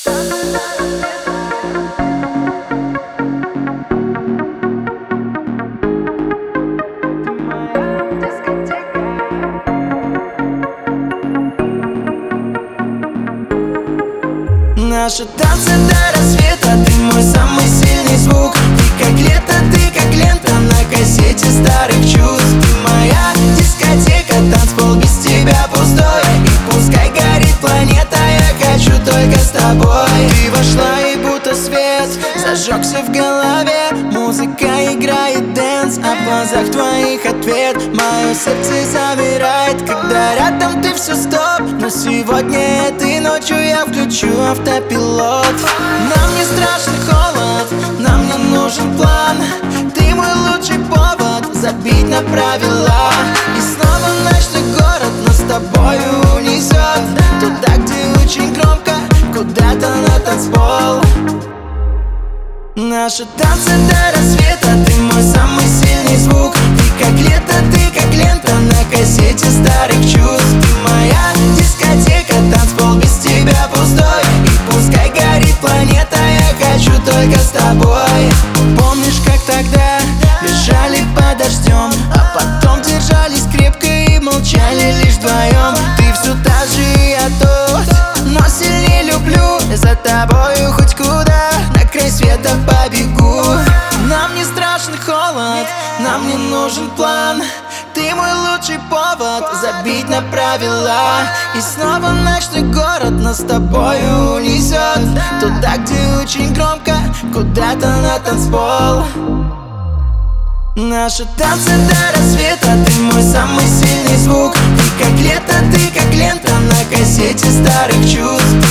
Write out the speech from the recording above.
Наши танцы до рассвета, ты мой самый сильный звук. Ты как лето, ты как лента на кассете старых чувств. Ты моя дискотека, танцпол без тебя пустой. И пускай горит планета, я хочу только с тобой. Ты вошла и будто свет зажегся в голове. Музыка играет дэнс, а в глазах твоих ответ. Мое сердце замирает, когда рядом ты все стоп. Но сегодня этой ночью я включу автопилот. Нам не страшен холод, нам не нужен план. Ты мой лучший повод забить на правила. И снова ночной город нас с тобою унесет туда, где очень громко, куда-то на танцпол. Наши танцы до рассвета, ты мой самый сильный звук. Ты как лето, ты как лента на кассете старых чувств. Ты моя дискотека, танцпол без тебя пустой. И пускай горит планета, я хочу только с тобой. Помнишь, как тогда бежали под дождем, а потом держались крепко и молчали лишь вдвоем. Ты все та же, и я тут, но сильнее люблю. За тобою хоть куда, на край света побегу. Нам не страшен холод, нам не нужен план. Ты мой лучший повод забить на правила. И снова ночной город нас с тобою унесет туда, где очень громко, куда-то на танцпол. Наши танцы до рассвета, ты мой самый сильный звук. Ты как лето, ты как лента на кассете старых чувств.